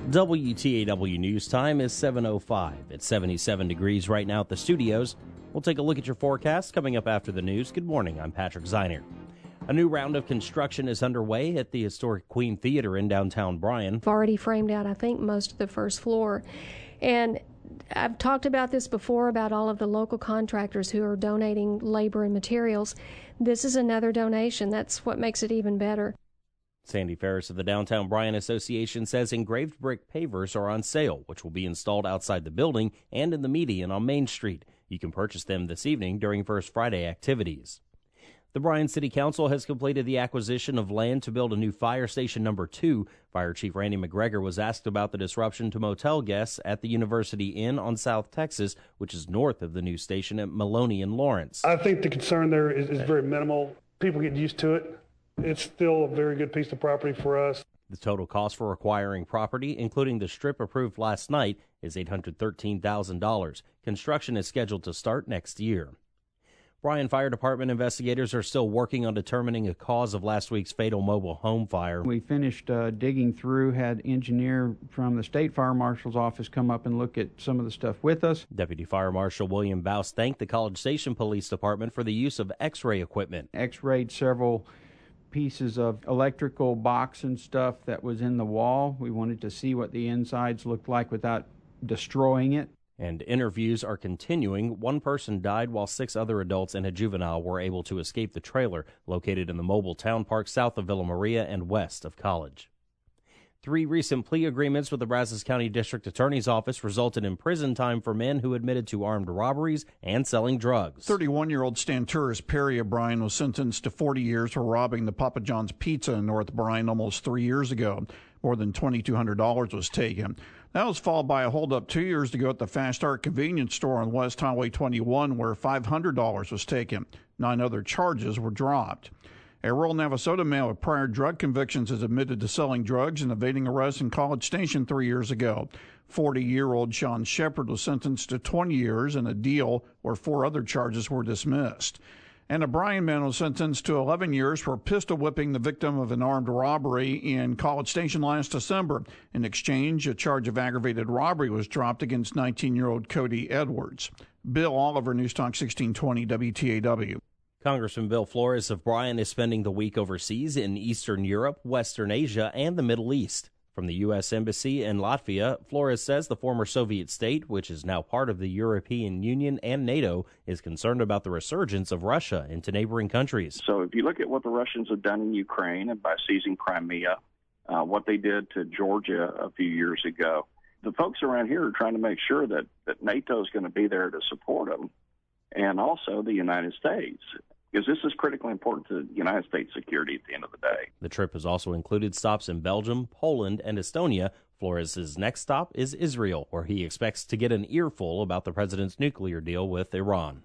WTAW News Time is 7:05. It's 77 degrees right now at the studios. We'll take a look at your forecast coming up after the news. Good morning, I'm Patrick Zeiner. A new round of construction is underway at the historic Queen Theater in downtown Bryan. I've already framed out, I think, most of the first floor. And I've talked about this before, about all of the local contractors who are donating labor and materials. This is another donation. That's what makes it even better. Sandy Ferris of the Downtown Bryan Association says engraved brick pavers are on sale, which will be installed outside the building and in the median on Main Street. You can purchase them this evening during First Friday activities. The Bryan City Council has completed the acquisition of land to build a new fire station number 2. Fire Chief Randy McGregor was asked about the disruption to motel guests at the University Inn on South Texas, which is north of the new station at Maloney and Lawrence. I think the concern there is very minimal. People get used to it. It's still a very good piece of property for us. The total cost for acquiring property, including the strip approved last night, is $813,000. Construction is scheduled to start next year. Bryan Fire Department investigators are still working on determining the cause of last week's fatal mobile home fire. We finished digging through, had engineer from the State Fire Marshal's office come up and look at some of the stuff with us. Deputy Fire Marshal William Bouse thanked the College Station Police Department for the use of X-ray equipment. X-rayed several pieces of electrical box and stuff that was in the wall. We wanted to see what the insides looked like without destroying it. And interviews are continuing. One person died while 6 other adults and a juvenile were able to escape the trailer located in the mobile town park south of Villa Maria and west of College. 3 recent plea agreements with the Brazos County District Attorney's Office resulted in prison time for men who admitted to armed robberies and selling drugs. 31-year-old Stanturis Perry of Bryan was sentenced to 40 years for robbing the Papa John's Pizza in North Bryan almost 3 years ago. More than $2,200 was taken. That was followed by a holdup 2 years ago at the Fast Start convenience store on West Highway 21 where $500 was taken. 9 other charges were dropped. A rural Navasota man with prior drug convictions is admitted to selling drugs and evading arrest in College Station 3 years ago. 40-year-old Sean Shepard was sentenced to 20 years in a deal where 4 other charges were dismissed. And a Bryan man was sentenced to 11 years for pistol whipping the victim of an armed robbery in College Station last December. In exchange, a charge of aggravated robbery was dropped against 19-year-old Cody Edwards. Bill Oliver, News Talk 1620 WTAW. Congressman Bill Flores of Bryan is spending the week overseas in Eastern Europe, Western Asia, and the Middle East. From the U.S. Embassy in Latvia, Flores says the former Soviet state, which is now part of the European Union and NATO, is concerned about the resurgence of Russia into neighboring countries. So if you look at what the Russians have done in Ukraine and by seizing Crimea, what they did to Georgia a few years ago, the folks around here are trying to make sure that NATO is going to be there to support them, and also the United States, because this is critically important to United States security at the end of the day. The trip has also included stops in Belgium, Poland, and Estonia. Flores' next stop is Israel, where he expects to get an earful about the president's nuclear deal with Iran.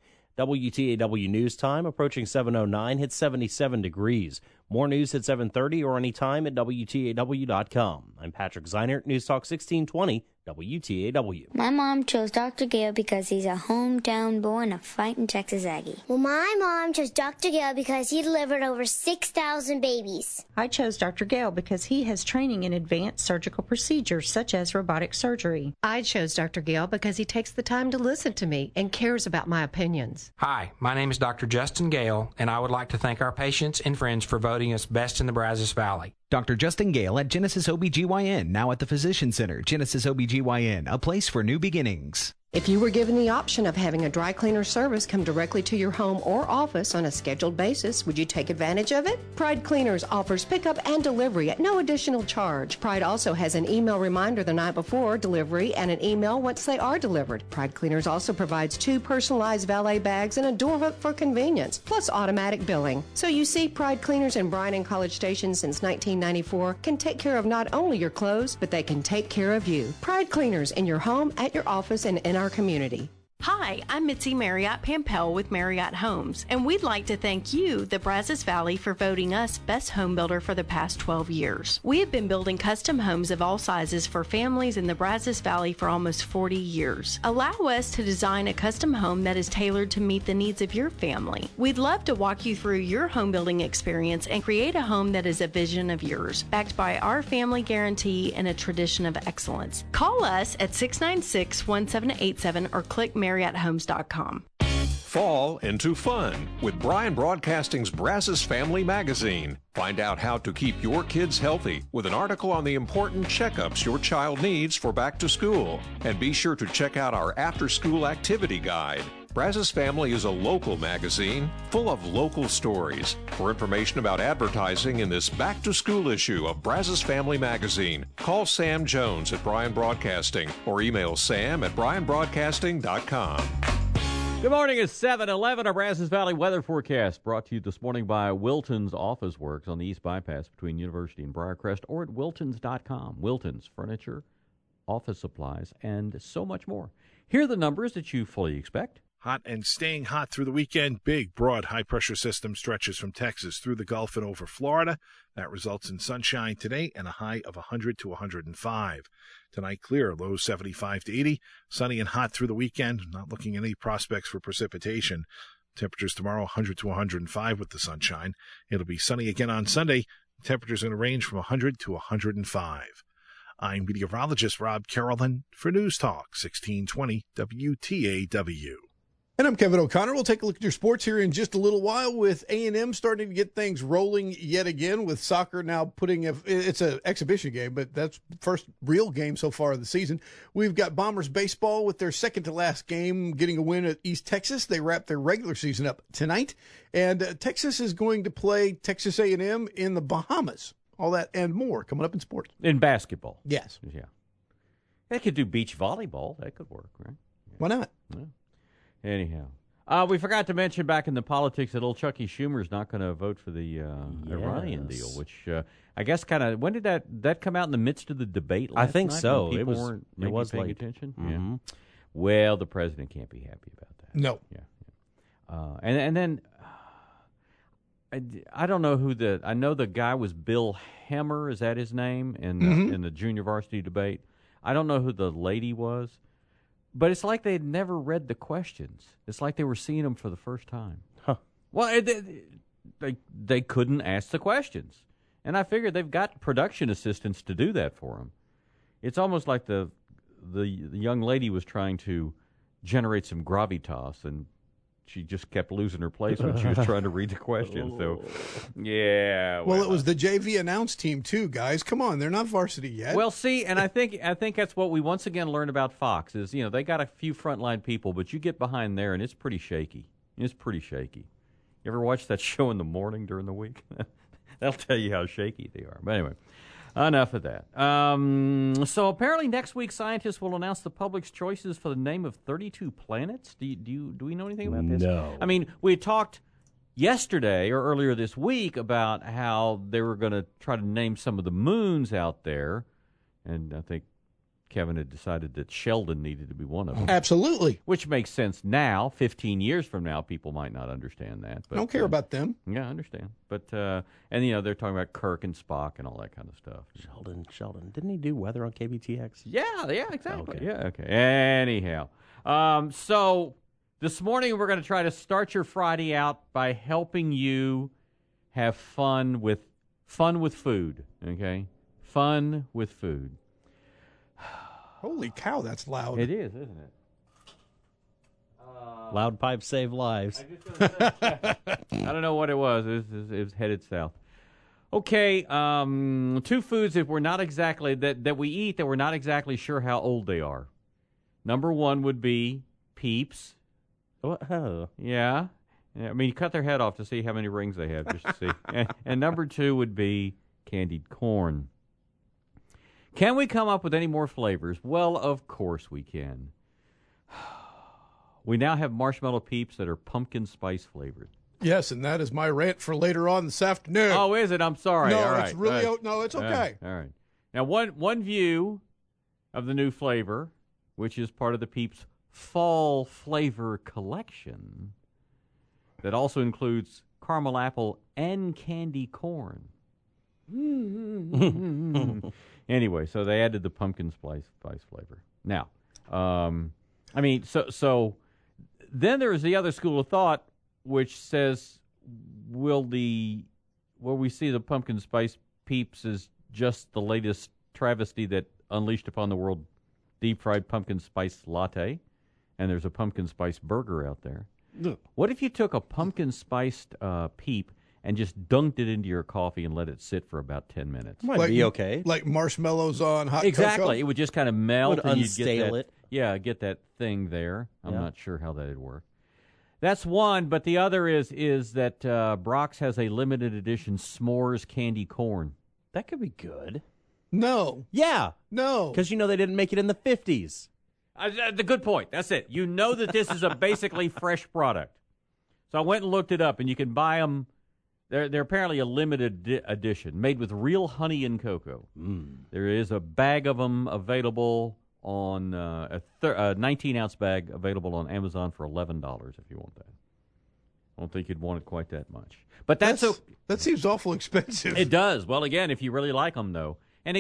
WTAW News Time approaching 7:09, hits 77 degrees. More news at 7:30 or anytime at WTAW.com. I'm Patrick Zeiner, News Talk 1620, WTAW. My mom chose Dr. Gale because he's a hometown boy and a fighting Texas Aggie. Well, my mom chose Dr. Gale because he delivered over 6,000 babies. I chose Dr. Gale because he has training in advanced surgical procedures such as robotic surgery. I chose Dr. Gale because he takes the time to listen to me and cares about my opinions. Hi, my name is Dr. Justin Gale, and I would like to thank our patients and friends for voting us best in the Brazos Valley. Dr. Justin Gale at Genesis OBGYN, now at the Physician Center. Genesis OBGYN, a place for new beginnings. If you were given the option of having a dry cleaner service come directly to your home or office on a scheduled basis, would you take advantage of it? Pride Cleaners offers pickup and delivery at no additional charge. Pride also has an email reminder the night before delivery and an email once they are delivered. Pride Cleaners also provides 2 personalized valet bags and a door hook for convenience, plus automatic billing. So you see, Pride Cleaners in Bryan and College Station since 1994 can take care of not only your clothes, but they can take care of you. Pride Cleaners in your home, at your office, and in our community. Hi, I'm Mitzi Marriott Pampel with Marriott Homes, and we'd like to thank you, the Brazos Valley, for voting us Best Home Builder for the past 12 years. We have been building custom homes of all sizes for families in the Brazos Valley for almost 40 years. Allow us to design a custom home that is tailored to meet the needs of your family. We'd love to walk you through your home building experience and create a home that is a vision of yours, backed by our family guarantee and a tradition of excellence. Call us at 696-1787 or click MarriottHomes.com. Fall into fun with Bryan Broadcasting's Brazos Family Magazine. Find out how to keep your kids healthy with an article on the important checkups your child needs for back to school. And be sure to check out our after-school activity guide. Brazos Family is a local magazine full of local stories. For information about advertising in this back-to-school issue of Brazos Family Magazine, call Sam Jones at Bryan Broadcasting or email sam@bryanbroadcasting.com. Good morning. It's 7:11. Our Brazos Valley weather forecast brought to you this morning by Wilton's Office Works on the East Bypass between University and Briarcrest, or at wiltons.com. Wilton's furniture, office supplies, and so much more. Here are the numbers that you fully expect. Hot and staying hot through the weekend. Big, broad, high-pressure system stretches from Texas through the Gulf and over Florida. That results in sunshine today and a high of 100 to 105. Tonight, clear, lows 75 to 80. Sunny and hot through the weekend. Not looking at any prospects for precipitation. Temperatures tomorrow, 100 to 105 with the sunshine. It'll be sunny again on Sunday. Temperatures in a range from 100 to 105. I'm meteorologist Rob Carolyn for News Talk 1620 WTAW. And I'm Kevin O'Connor. We'll take a look at your sports here in just a little while with A&M starting to get things rolling yet again with soccer now it's an exhibition game, but that's the first real game so far of the season. We've got Bombers baseball with their second to last game getting a win at East Texas. They wrap their regular season up tonight. And Texas is going to play Texas A&M in the Bahamas. All that and more coming up in sports. In basketball. Yes. Yeah. They could do beach volleyball. That could work, right? Yeah. Why not? Yeah. Anyhow, we forgot to mention back in the politics that old Chucky Schumer's not going to vote for the Iranian deal, which I guess kind of, when did that come out in the midst of the debate last night? I think so. It was paying late. attention. Mm-hmm. Yeah. Well, the president can't be happy about that. No. Yeah. And then I don't know I know the guy was Bill Hemmer, is that his name, in the junior varsity debate. I don't know who the lady was. But it's like they had never read the questions. It's like they were seeing them for the first time. Huh. Well, they couldn't ask the questions. And I figured they've got production assistants to do that for them. It's almost like the young lady was trying to generate some gravitas, and she just kept losing her place when she was trying to read the questions. So, yeah. Well, it was the JV announce team too, guys. Come on, they're not varsity yet. Well, see, and I think that's what we once again learned about Fox is, they got a few frontline people, but you get behind there and it's pretty shaky. It's pretty shaky. You ever watch that show in the morning during the week? That'll tell you how shaky they are. But anyway, enough of that. So apparently next week scientists will announce the public's choices for the name of 32 planets. Do we know anything about this? No. I mean, we talked yesterday or earlier this week about how they were going to try to name some of the moons out there, and I think Kevin had decided that Sheldon needed to be one of them. Absolutely. Which makes sense now. 15 years from now, people might not understand that. But, I don't care about them. Yeah, I understand. But, and they're talking about Kirk and Spock and all that kind of stuff. Sheldon. Didn't he do weather on KBTX? Yeah, exactly. Okay. Yeah, okay. Anyhow. So this morning we're going to try to start your Friday out by helping you have fun with food, okay? Fun with food. Holy cow, that's loud. It is, isn't it? Loud pipes save lives. I don't know what it was. It was headed south. Okay, two foods that we're not exactly that we eat that we're not exactly sure how old they are. Number one would be Peeps. Oh. Yeah. I mean, you cut their head off to see how many rings they have, just to see. And number two would be candied corn. Can we come up with any more flavors? Well, of course we can. We now have marshmallow Peeps that are pumpkin spice flavored. Yes, and that is my rant for later on this afternoon. Oh, is it? I'm sorry. No, all right. it's really no, it's okay. All right. Now, one view of the new flavor, which is part of the Peeps fall flavor collection that also includes caramel apple and candy corn. Anyway, so they added the pumpkin spice flavor. Now, so then there's the other school of thought, which says, will we see the pumpkin spice Peeps as just the latest travesty that unleashed upon the world deep-fried pumpkin spice latte, and there's a pumpkin spice burger out there. Ugh. What if you took a pumpkin-spiced Peep and just dunked it into your coffee and let it sit for about 10 minutes? Might be okay. Like marshmallows on hot exactly. cocoa? It would just kind of melt. Would and unstale you'd get that, it. Yeah, get that thing there. I'm not sure how that would work. That's one, but the other is that Brock's has a limited edition s'mores candy corn. That could be good. No. Yeah. No. Because they didn't make it in the 50s. The good point. That's it. You know that this is a basically fresh product. So I went and looked it up, and you can buy them. They're apparently a limited edition, made with real honey and cocoa. There is a bag of them available on a 19-ounce bag available on Amazon for $11 if you want that. I don't think you'd want it quite that much. But that seems awful expensive. It does. Well, again, if you really like them, though.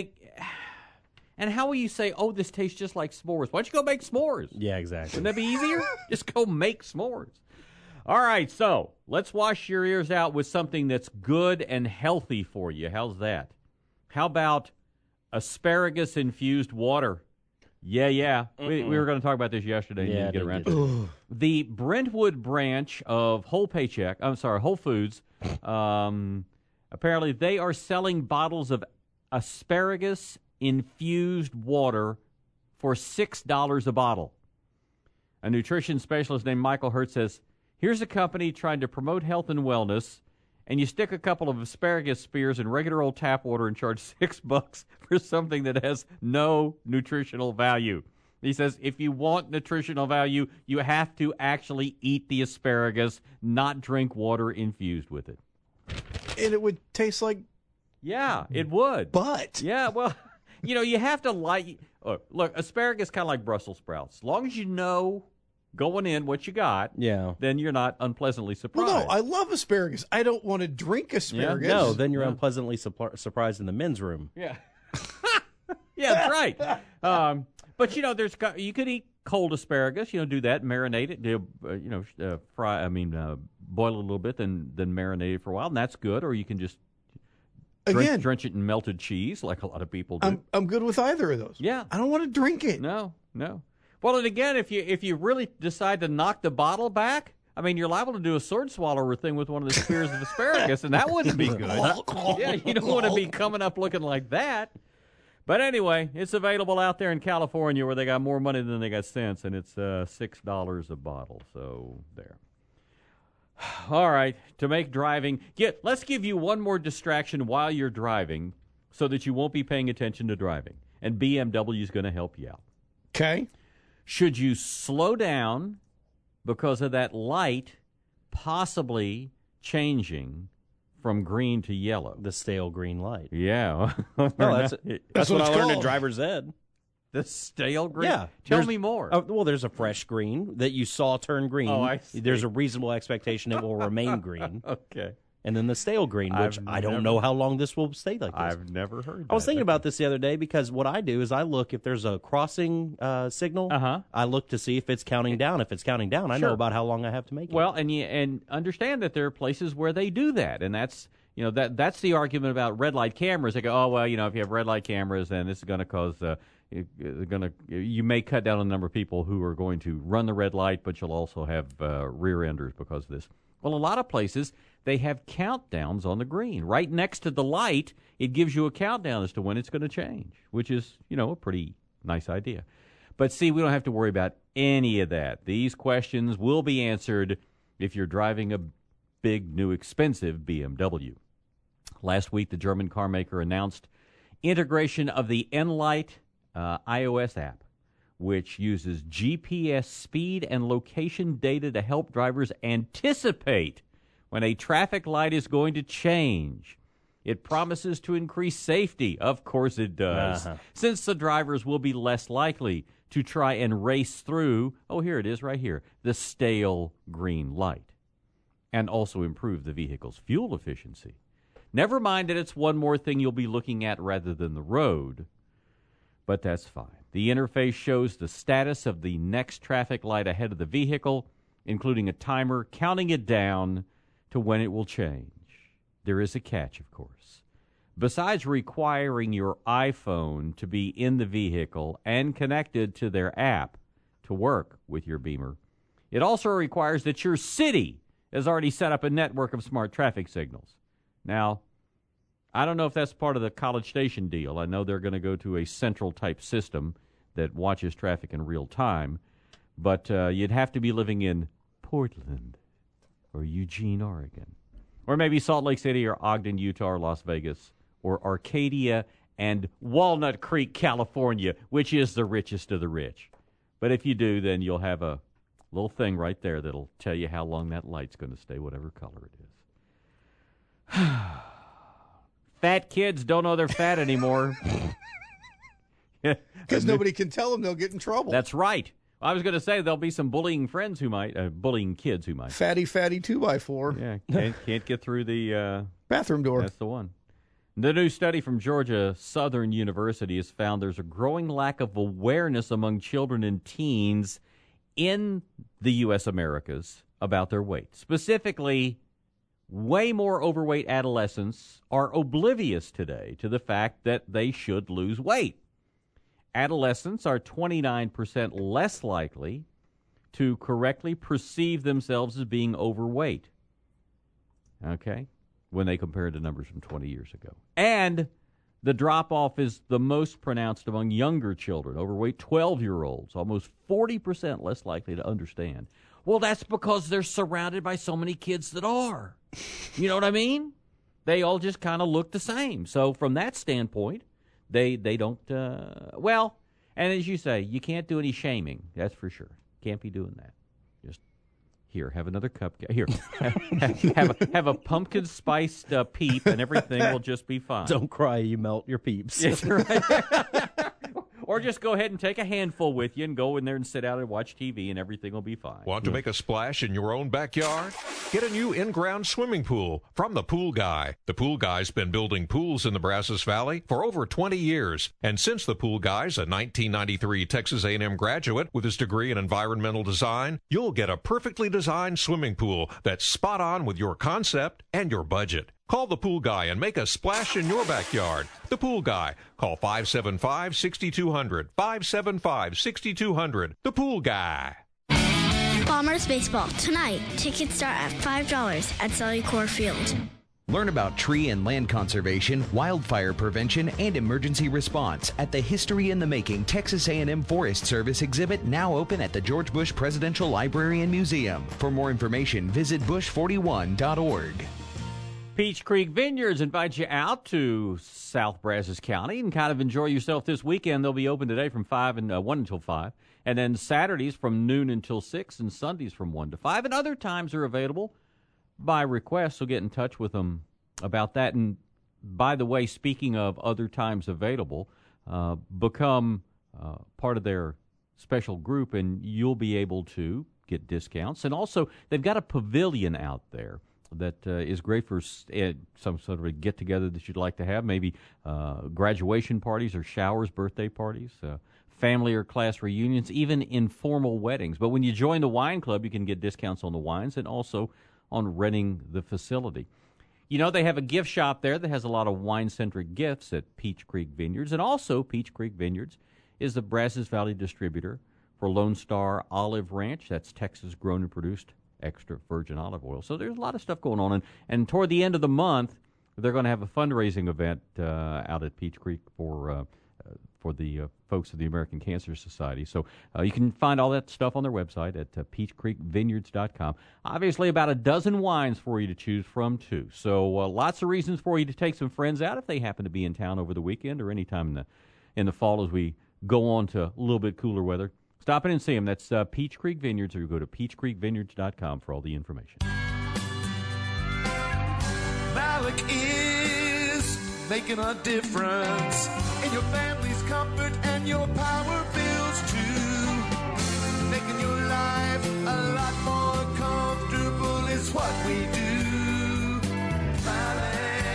And how will you say, oh, this tastes just like s'mores? Why don't you go make s'mores? Yeah, exactly. Wouldn't that be easier? Just go make s'mores. All right, so let's wash your ears out with something that's good and healthy for you. How's that? How about asparagus-infused water? Yeah. We were going to talk about this yesterday and didn't get around to it. The Brentwood branch of Whole Foods, apparently they are selling bottles of asparagus-infused water for $6 a bottle. A nutrition specialist named Michael Hurt says, here's a company trying to promote health and wellness, and you stick a couple of asparagus spears in regular old tap water and charge $6 for something that has no nutritional value. He says if you want nutritional value, you have to actually eat the asparagus, not drink water infused with it. And it would taste like... Yeah, it would. But... Yeah, well, you have to like... Look, asparagus kind of like Brussels sprouts. As long as you know going in what you got, then you're not unpleasantly surprised. Well, no, I love asparagus. I don't want to drink asparagus. Yeah, no, then you're unpleasantly surprised in the men's room. Yeah. Yeah, that's right. But, you could eat cold asparagus, do that, marinate it, boil it a little bit, then marinate it for a while, and that's good. Or you can just drench it in melted cheese like a lot of people do. I'm good with either of those. Yeah. I don't want to drink it. No. Well, and again, if you really decide to knock the bottle back, you're liable to do a sword swallower thing with one of the spears of asparagus, and that wouldn't be good. Yeah, you don't want to be coming up looking like that. But anyway, it's available out there in California where they got more money than they got sense, and it's $6 a bottle. So there. All right, to make driving, let's give you one more distraction while you're driving so that you won't be paying attention to driving. And BMW is going to help you out. Okay. Should you slow down because of that light possibly changing from green to yellow? The stale green light. Yeah. That's what I learned in driver's ed. The stale green? Yeah. Tell me more. Well, there's a fresh green that you saw turn green. Oh, I see. There's a reasonable expectation it will remain green. Okay. And then the stale green, which I don't know how long this will stay like this. I've never heard that. I was thinking about this the other day because what I do is I look if there's a crossing signal. I look to see if it's counting down. If it's counting down, I know about how long I have to make it. Well, and understand that there are places where they do that, and that's that's the argument about red light cameras. They go, if you have red light cameras, then this is going to cause you may cut down on the number of people who are going to run the red light, but you'll also have rear enders because of this. Well, a lot of places, they have countdowns on the green. Right next to the light, it gives you a countdown as to when it's going to change, which is, a pretty nice idea. But see, we don't have to worry about any of that. These questions will be answered if you're driving a big, new, expensive BMW. Last week, the German car maker announced integration of the Enlight iOS app, which uses GPS speed and location data to help drivers anticipate when a traffic light is going to change. It promises to increase safety. Of course it does, since the drivers will be less likely to try and race through, here it is right here, the stale green light, and also improve the vehicle's fuel efficiency. Never mind that it's one more thing you'll be looking at rather than the road, but that's fine. The interface shows the status of the next traffic light ahead of the vehicle, including a timer counting it down to when it will change. There is a catch, of course. Besides requiring your iPhone to be in the vehicle and connected to their app to work with your Beamer, it also requires that your city has already set up a network of smart traffic signals. Now, I don't know if that's part of the College Station deal. I know they're going to go to a central-type system that watches traffic in real time, but you'd have to be living in Portland or Eugene, Oregon, or maybe Salt Lake City or Ogden, Utah, or Las Vegas, or Arcadia and Walnut Creek, California, which is the richest of the rich. But if you do, then you'll have a little thing right there that'll tell you how long that light's going to stay, whatever color it is. Fat kids don't know they're fat anymore. Because nobody can tell them, they'll get in trouble. That's right. I was going to say there'll be some bullying friends who might, bullying kids who might. Fatty 2x4. Yeah, can't get through the bathroom door. That's the one. The new study from Georgia Southern University has found there's a growing lack of awareness among children and teens in the U.S. Americas about their weight. Specifically, way more overweight adolescents are oblivious today to the fact that they should lose weight. Adolescents are 29% less likely to correctly perceive themselves as being overweight, okay, when they compare to numbers from 20 years ago. And the drop-off is the most pronounced among younger children, overweight 12-year-olds, almost 40% less likely to understand. Well, that's because they're surrounded by so many kids that are. You know what I mean? They all just kind of look the same. So from that standpoint, they don't, and as you say, you can't do any shaming. That's for sure. Can't be doing that. Just, here, have another cupcake. Here, have a pumpkin spiced peep, and everything will just be fine. Don't cry, you melt your peeps. That's right. Or just go ahead and take a handful with you and go in there and sit out and watch TV, and everything will be fine. Want to make a splash in your own backyard? Get a new in-ground swimming pool from The Pool Guy. The Pool Guy's been building pools in the Brazos Valley for over 20 years. And since The Pool Guy's a 1993 Texas A&M graduate with his degree in environmental design, you'll get a perfectly designed swimming pool that's spot on with your concept and your budget. Call The Pool Guy and make a splash in your backyard. The Pool Guy. Call 575-6200. 575-6200. The Pool Guy. Bombers baseball tonight. Tickets start at $5 at Cellucor Field. Learn about tree and land conservation, wildfire prevention, and emergency response at the History in the Making Texas A&M Forest Service exhibit, now open at the George Bush Presidential Library and Museum. For more information, visit bush41.org. Peach Creek Vineyards invite you out to South Brazos County and kind of enjoy yourself this weekend. They'll be open today from 1 until 5, and then Saturdays from noon until 6, and Sundays from 1 to 5. And other times are available by request, so get in touch with them about that. And by the way, speaking of other times available, become part of their special group, and you'll be able to get discounts. And also, they've got a pavilion out there that is great for some sort of a get-together that you'd like to have, maybe graduation parties or showers, birthday parties, family or class reunions, even informal weddings. But when you join the wine club, you can get discounts on the wines and also on renting the facility. You know, they have a gift shop there that has a lot of wine-centric gifts at Peach Creek Vineyards, and also Peach Creek Vineyards is the Brazos Valley distributor for Lone Star Olive Ranch. That's Texas-grown and produced extra virgin olive oil. So there's a lot of stuff going on. And toward the end of the month, they're going to have a fundraising event out at Peach Creek for the folks of the American Cancer Society. So you can find all that stuff on their website at peachcreekvineyards.com. Obviously, about a dozen wines for you to choose from, too. So lots of reasons for you to take some friends out if they happen to be in town over the weekend or anytime in the fall as we go on to a little bit cooler weather. Stop in and see them. That's Peach Creek Vineyards, or you go to peachcreekvineyards.com for all the information. Malik is making a difference in your family's comfort and your power bills too. life a lot more comfortable is what we do. Malik.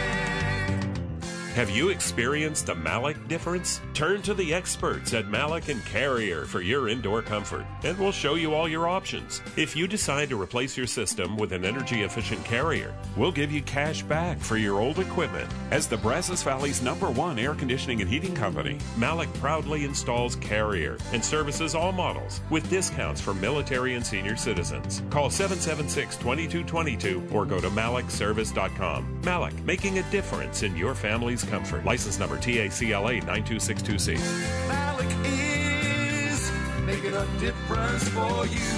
Have you experienced a Malik difference? Turn to the experts at Malik & Carrier for your indoor comfort, and we'll show you all your options. If you decide to replace your system with an energy-efficient Carrier, we'll give you cash back for your old equipment. As the Brazos Valley's #1 air conditioning and heating company, Malik proudly installs Carrier and services all models with discounts for military and senior citizens. Call 776-2222 or go to malikservice.com. Malik, making a difference in your family's comfort. License number TACLA 9262C. Malik is making a difference for you.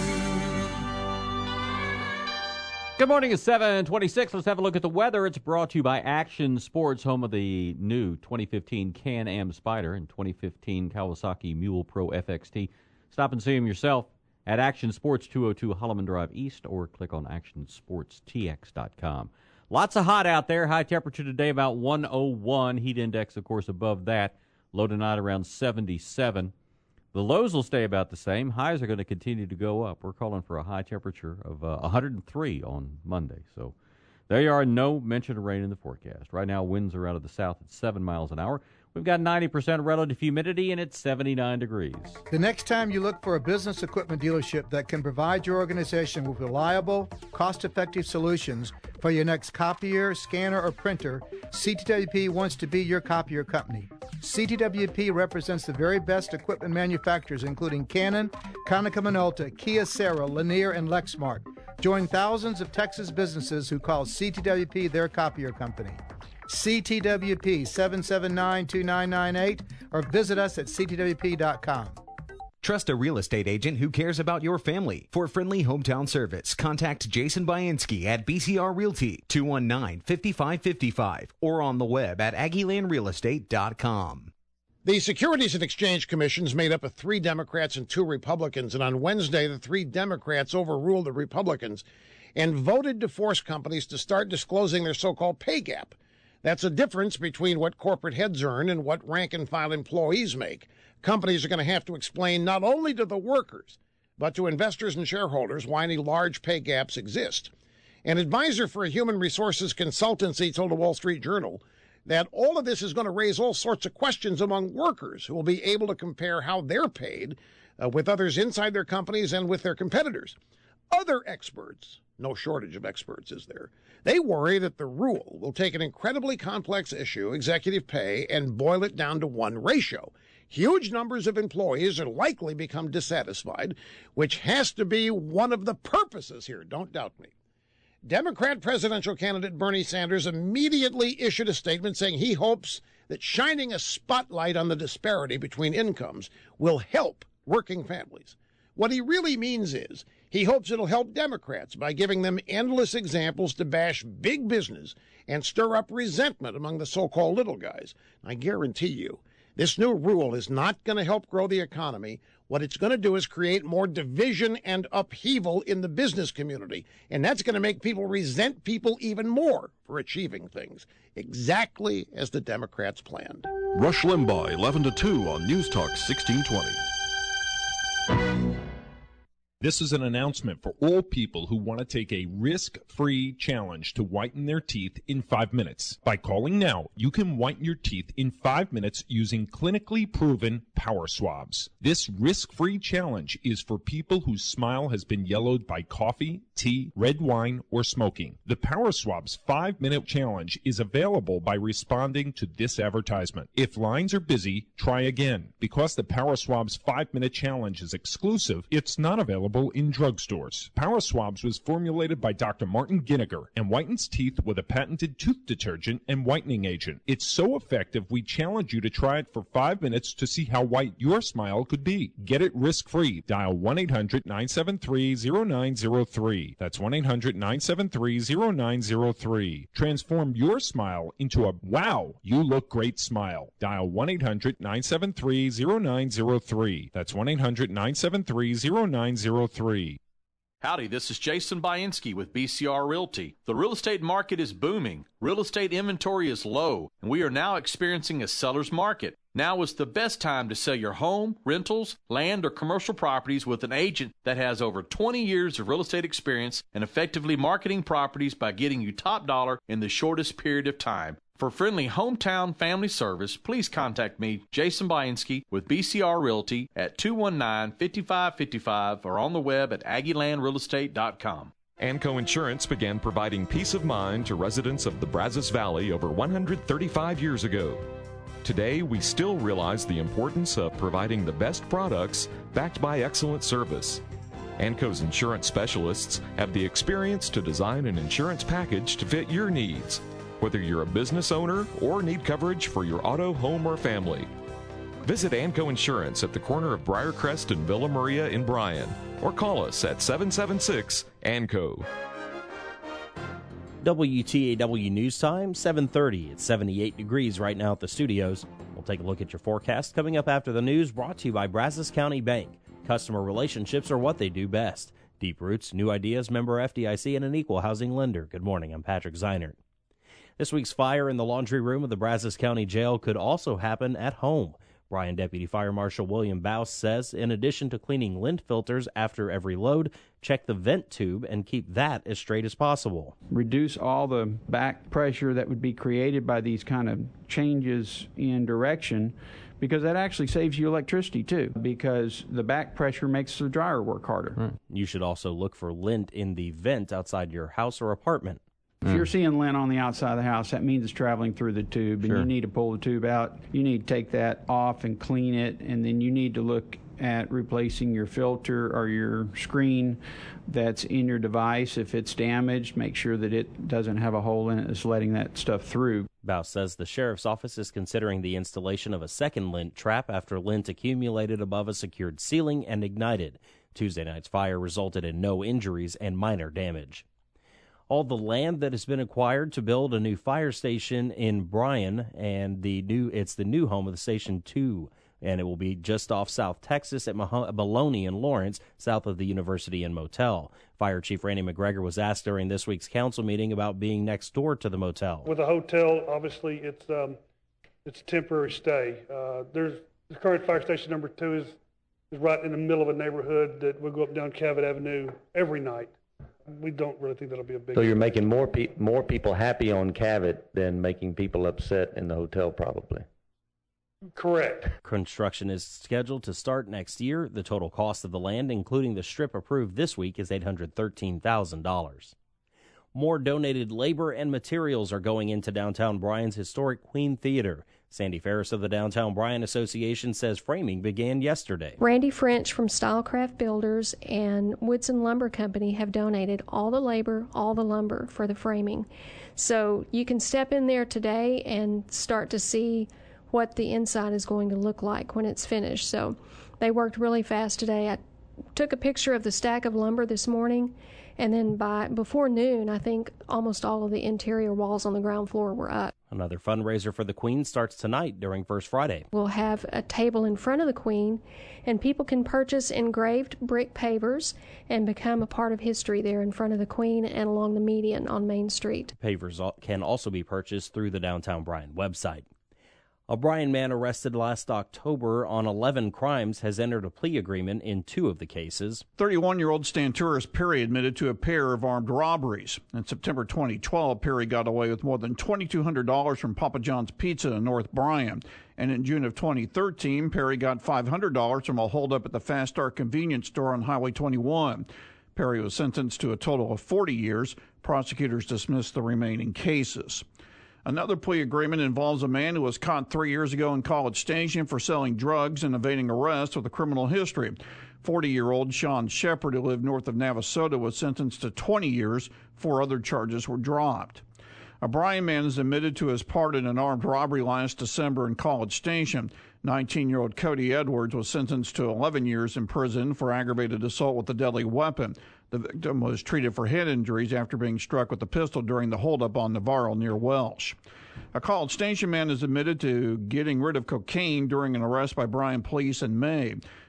Good morning, it's 7:26. Let's have a look at the weather. It's brought to you by Action Sports, home of the new 2015 Can-Am Spyder and 2015 Kawasaki Mule Pro FXT. Stop and see them yourself at Action Sports, 202 Holloman Drive East, or click on actionsportstx.com. Lots of hot out there. High temperature today about 101. Heat index, of course, above that. Low tonight around 77. The lows will stay about the same. Highs are going to continue to go up. We're calling for a high temperature of 103 on Monday. So there you are. No mention of rain in the forecast. Right now, winds are out of the south at 7 miles an hour. We've got 90% relative humidity, and it's 79 degrees. The next time you look for a business equipment dealership that can provide your organization with reliable, cost-effective solutions for your next copier, scanner, or printer, CTWP wants to be your copier company. CTWP represents the very best equipment manufacturers, including Canon, Konica Minolta, Kyocera, Lanier, and Lexmark. Join thousands of Texas businesses who call CTWP their copier company. CTWP 779-2998 or visit us at ctwp.com. Trust a real estate agent who cares about your family. For friendly hometown service, contact Jason Bainski at BCR Realty, 219-5555, or on the web at aggielandrealestate.com. The Securities and Exchange Commission is made up of 3 Democrats and 2 Republicans, and on Wednesday, the 3 Democrats overruled the Republicans and voted to force companies to start disclosing their so-called pay gap. That's a difference between what corporate heads earn and what rank-and-file employees make. Companies are going to have to explain not only to the workers, but to investors and shareholders why any large pay gaps exist. An advisor for a human resources consultancy told the Wall Street Journal that all of this is going to raise all sorts of questions among workers who will be able to compare how they're paid with others inside their companies and with their competitors. Other experts, no shortage of experts, is there? They worry that the rule will take an incredibly complex issue, executive pay, and boil it down to one ratio. Huge numbers of employees are likely become dissatisfied, which has to be one of the purposes here, don't doubt me. Democrat presidential candidate Bernie Sanders immediately issued a statement saying he hopes that shining a spotlight on the disparity between incomes will help working families. What he really means is he hopes it'll help Democrats by giving them endless examples to bash big business and stir up resentment among the so-called little guys. I guarantee you, this new rule is not going to help grow the economy. What it's going to do is create more division and upheaval in the business community, and that's going to make people resent people even more for achieving things, exactly as the Democrats planned. Rush Limbaugh, 11 to 2 on News Talk 1620. This is an announcement for all people who want to take a risk-free challenge to whiten their teeth in 5 minutes. By calling now, you can whiten your teeth in 5 minutes using clinically proven power swabs. This risk-free challenge is for people whose smile has been yellowed by coffee, tea, red wine, or smoking. The Power Swabs 5-minute challenge is available by responding to this advertisement. If lines are busy, try again. Because the Power Swabs 5-minute challenge is exclusive, it's not available in drugstores. Power Swabs was formulated by Dr. Martin Ginniger and whitens teeth with a patented tooth detergent and whitening agent. It's so effective, we challenge you to try it for 5 minutes to see how white your smile could be. Get it risk-free. Dial 1-800-973-0903. That's 1-800-973-0903. Transform your smile into a wow, you look great smile. Dial 1-800-973-0903. That's 1-800-973-0903. Howdy, this is Jason Bainski with BCR Realty. The real estate market is booming. Real estate inventory is low, and we are now experiencing a seller's market. Now is the best time to sell your home, rentals, land, or commercial properties with an agent that has over 20 years of real estate experience and effectively marketing properties by getting you top dollar in the shortest period of time. For friendly hometown family service, please contact me, Jason Bainski, with BCR Realty at 219-5555 or on the web at AggieLandRealEstate.com. Anco Insurance began providing peace of mind to residents of the Brazos Valley over 135 years ago. Today, we still realize the importance of providing the best products backed by excellent service. Anco's insurance specialists have the experience to design an insurance package to fit your needs, whether you're a business owner or need coverage for your auto, home, or family. Visit Anco Insurance at the corner of Briarcrest and Villa Maria in Bryan, or call us at 776-ANCO. WTAW News Time, 7:30. It's 78 degrees right now at the studios. We'll take a look at your forecast coming up after the news, brought to you by Brazos County Bank. Customer relationships are what they do best. Deep roots, new ideas, member FDIC, and an equal housing lender. Good morning, I'm Patrick Zeinert. This week's fire in the laundry room of the Brazos County Jail could also happen at home. Bryan Deputy Fire Marshal William Bouse says in addition to cleaning lint filters after every load, check the vent tube and keep that as straight as possible. Reduce all the back pressure that would be created by these kind of changes in direction, because that actually saves you electricity too, because the back pressure makes the dryer work harder. You should also look for lint in the vent outside your house or apartment. If you're seeing lint on the outside of the house, that means it's traveling through the tube, and you need to pull the tube out. You need to take that off and clean it, and then you need to look at replacing your filter or your screen that's in your device. If it's damaged, make sure that it doesn't have a hole in it that's letting that stuff through. Bouse says the sheriff's office is considering the installation of a second lint trap after lint accumulated above a secured ceiling and ignited. Tuesday night's fire resulted in no injuries and minor damage. All the land that has been acquired to build a new fire station in Bryan, and it's the new home of the Station 2, and it will be just off South Texas at Maloney and Lawrence, south of the University and Motel. Fire Chief Randy McGregor was asked during this week's council meeting about being next door to the motel. With a hotel, obviously, it's a temporary stay. The current fire station number 2 is right in the middle of a neighborhood that will go up and down Cabot Avenue every night. We don't really think that'll be a big. So you're making more people happy on Cabot than making people upset in the hotel, probably. Correct. Construction is scheduled to start next year. The total cost of the land, including the strip approved this week, is $813,000. More donated labor and materials are going into downtown Bryan's historic Queen Theater. Sandy Ferris of the Downtown Bryan Association says framing began yesterday. Randy French from Stylecraft Builders and Woodson Lumber Company have donated all the labor, all the lumber for the framing. So you can step in there today and start to see what the inside is going to look like when it's finished. So they worked really fast today. I took a picture of the stack of lumber this morning, and then before noon, I think almost all of the interior walls on the ground floor were up. Another fundraiser for the Queen starts tonight during First Friday. We'll have a table in front of the Queen, and people can purchase engraved brick pavers and become a part of history there in front of the Queen and along the median on Main Street. Pavers can also be purchased through the Downtown Bryan website. A Bryan man arrested last October on 11 crimes has entered a plea agreement in 2 of the cases. 31-year-old Stanturis Perry admitted to a pair of armed robberies. In September 2012, Perry got away with more than $2,200 from Papa John's Pizza in North Bryan. And in June of 2013, Perry got $500 from a holdup at the Fast Start convenience store on Highway 21. Perry was sentenced to a total of 40 years. Prosecutors dismissed the remaining cases. Another plea agreement involves a man who was caught 3 years ago in College Station for selling drugs and evading arrest with a criminal history. 40-year-old Sean Shepard, who lived north of Navasota, was sentenced to 20 years. 4 other charges were dropped. A Bryan man is admitted to his part in an armed robbery last December in College Station. 19-year-old Cody Edwards was sentenced to 11 years in prison for aggravated assault with a deadly weapon. The victim was treated for head injuries after being struck with a pistol during the holdup on Navarro near Welsh. A College Station man is admitted to getting rid of cocaine during an arrest by Bryan police in May.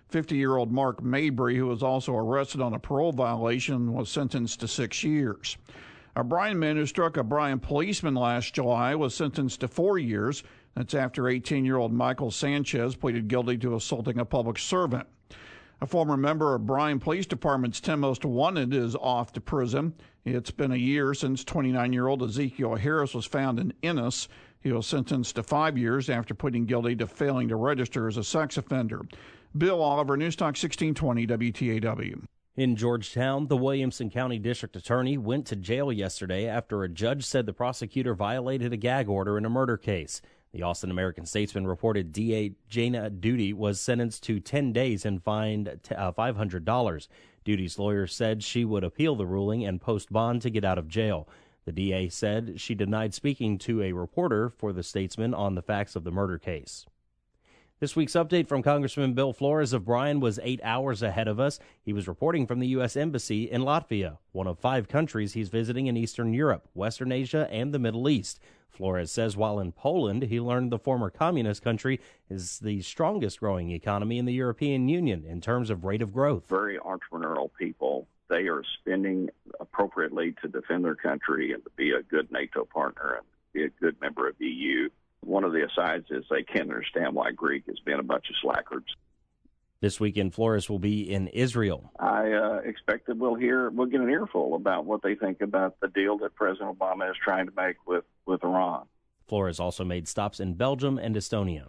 50-year-old Mark Mabry, who was also arrested on a parole violation, was sentenced to 6 years. A Bryan man who struck a Bryan policeman last July was sentenced to 4 years. That's after 18-year-old Michael Sanchez pleaded guilty to assaulting a public servant. A former member of Bryan Police Department's 10 Most Wanted is off to prison. It's been a year since 29-year-old Ezekiel Harris was found in Ennis. He was sentenced to 5 years after pleading guilty to failing to register as a sex offender. Bill Oliver, News Talk 1620 WTAW. In Georgetown, the Williamson County District Attorney went to jail yesterday after a judge said the prosecutor violated a gag order in a murder case. The Austin American-Statesman reported DA Jana Duty was sentenced to 10 days and fined $500. Duty's lawyer said she would appeal the ruling and post bond to get out of jail. The DA said she denied speaking to a reporter for the Statesman on the facts of the murder case. This week's update from Congressman Bill Flores of Bryan was 8 hours ahead of us. He was reporting from the U.S. Embassy in Latvia, one of 5 countries he's visiting in Eastern Europe, Western Asia, and the Middle East. Flores says while in Poland, he learned the former communist country is the strongest growing economy in the European Union in terms of rate of growth. Very entrepreneurial people. They are spending appropriately to defend their country and to be a good NATO partner and be a good member of the EU. One of the asides is they can't understand why Greek has been a bunch of slackers. This weekend, Flores will be in Israel. I expect that we'll get an earful about what they think about the deal that President Obama is trying to make with Iran. Flores also made stops in Belgium and Estonia.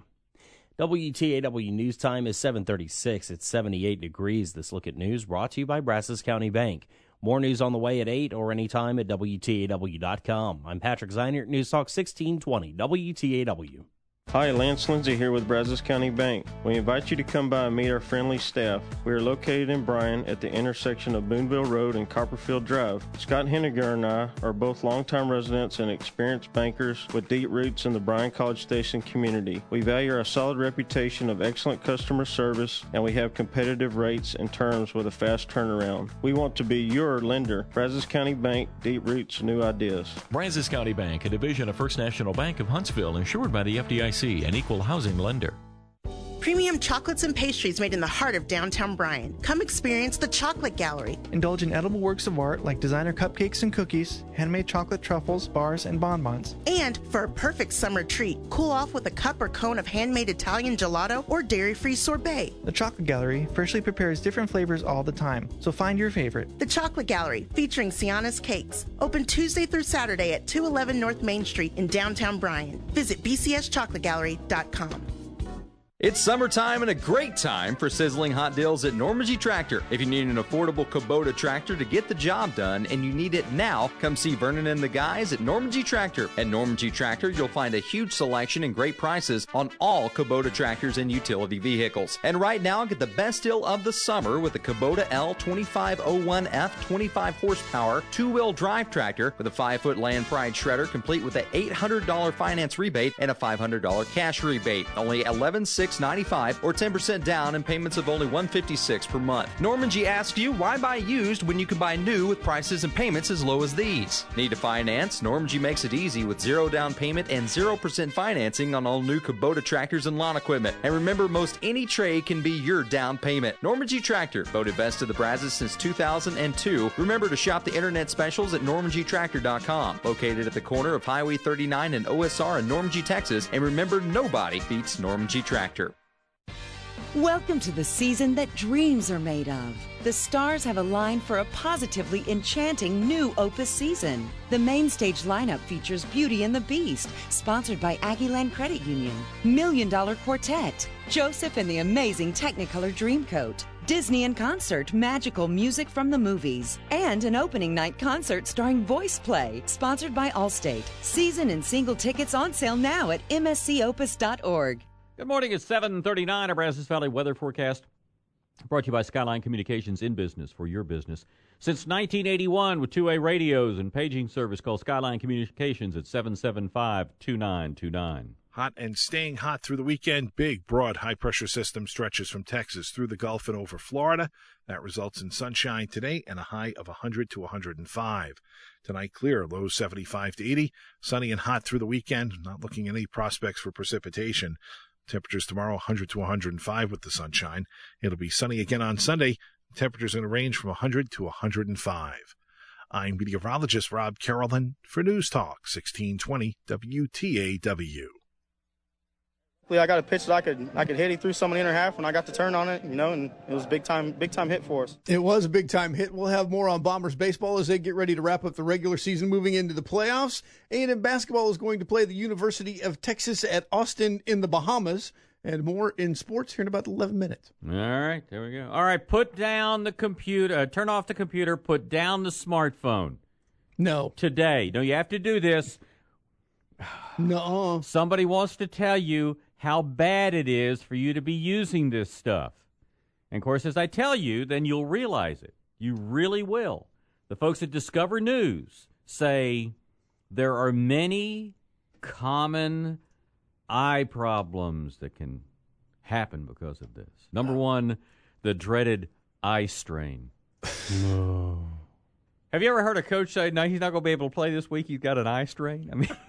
WTAW News Time is 7:36. It's 78 degrees. This look at news brought to you by Brazos County Bank. More news on the way at 8 or anytime at WTAW.com. I'm Patrick Zeinert, News Talk 1620, WTAW. Hi, Lance Lindsay here with Brazos County Bank. We invite you to come by and meet our friendly staff. We are located in Bryan at the intersection of Boonville Road and Copperfield Drive. Scott Henniger and I are both longtime residents and experienced bankers with deep roots in the Bryan College Station community. We value our solid reputation of excellent customer service, and we have competitive rates and terms with a fast turnaround. We want to be your lender. Brazos County Bank, deep roots, new ideas. Brazos County Bank, a division of First National Bank of Huntsville, insured by the FDIC. An equal housing lender. Premium chocolates and pastries made in the heart of downtown Bryan. Come experience the Chocolate Gallery. Indulge in edible works of art like designer cupcakes and cookies, handmade chocolate truffles, bars, and bonbons. And for a perfect summer treat, cool off with a cup or cone of handmade Italian gelato or dairy-free sorbet. The Chocolate Gallery freshly prepares different flavors all the time, so find your favorite. The Chocolate Gallery, featuring Sienna's Cakes. Open Tuesday through Saturday at 211 North Main Street in downtown Bryan. Visit bcschocolategallery.com. It's summertime and a great time for sizzling hot deals at Normandy Tractor. If you need an affordable Kubota tractor to get the job done and you need it now, come see Vernon and the guys at Normandy Tractor. At Normandy Tractor, you'll find a huge selection and great prices on all Kubota tractors and utility vehicles. And right now, get the best deal of the summer with the Kubota L2501F 25 horsepower two-wheel drive tractor with a 5-foot Land Pride shredder complete with an $800 finance rebate and a $500 cash rebate. Only $11,695 or 10% down and payments of only $156 per month. Normandy asks you, why buy used when you can buy new with prices and payments as low as these? Need to finance? Normandy makes it easy with 0 down payment and 0% financing on all new Kubota tractors and lawn equipment. And remember, most any trade can be your down payment. Normandy Tractor, voted best of the Brazos since 2002. Remember to shop the internet specials at NormandyTractor.com, located at the corner of Highway 39 and OSR in Normandy, Texas. And remember, nobody beats Normandy Tractor. Welcome to the season that dreams are made of. The stars have aligned for a positively enchanting new Opus season. The main stage lineup features Beauty and the Beast, sponsored by Aggieland Credit Union, $1 Million Quartet, Joseph and the Amazing Technicolor Dreamcoat, Disney in Concert, magical music from the movies, and an opening night concert starring Voice Play, sponsored by Allstate. Season and single tickets on sale now at mscopus.org. Good morning. It's 7:39. Our Brazos Valley weather forecast brought to you by Skyline Communications, in business for your business since 1981 with 2A radios and paging service. Call Skyline Communications at 775-2929. Hot and staying hot through the weekend. Big, broad, high-pressure system stretches from Texas through the Gulf and over Florida. That results in sunshine today and a high of 100 to 105. Tonight, clear, lows 75 to 80. Sunny and hot through the weekend. Not looking at any prospects for precipitation. Temperatures tomorrow 100 to 105 with the sunshine. It'll be sunny again on Sunday. Temperatures in a range from 100 to 105. I'm meteorologist Rob Carolyn for News Talk 1620 WTAW. I got a pitch that I could hit. He threw some in the inner half when I got the turn on it, and it was a big time hit for us. It was a big time hit. We'll have more on Bombers baseball as they get ready to wrap up the regular season, moving into the playoffs. A&M basketball is going to play the University of Texas at Austin in the Bahamas. And more in sports here in about 11 minutes. All right, there we go. All right, put down the computer. Turn off the computer. Put down the smartphone. No. Today. No, you have to do this. No. Somebody wants to tell you how bad it is for you to be using this stuff. And, of course, as I tell you, then you'll realize it. You really will. The folks at Discover News say there are many common eye problems that can happen because of this. Number one, the dreaded eye strain. No. Have you ever heard a coach say, no, he's not going to be able to play this week, he's got an eye strain? I mean,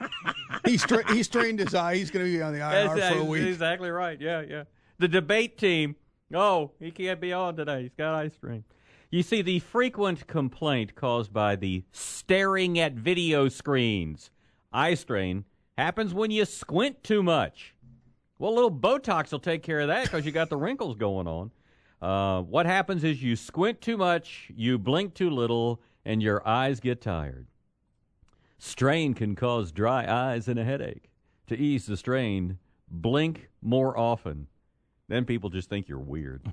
he strained his eye. He's going to be on the IR for a week. Exactly right. Yeah. The debate team, he can't be on today. He's got eye strain. You see, the frequent complaint caused by the staring at video screens, eye strain, happens when you squint too much. Well, a little Botox will take care of that because you got the wrinkles going on. What happens is you squint too much, you blink too little, and your eyes get tired. Strain can cause dry eyes and a headache. To ease the strain, blink more often. Then people just think you're weird.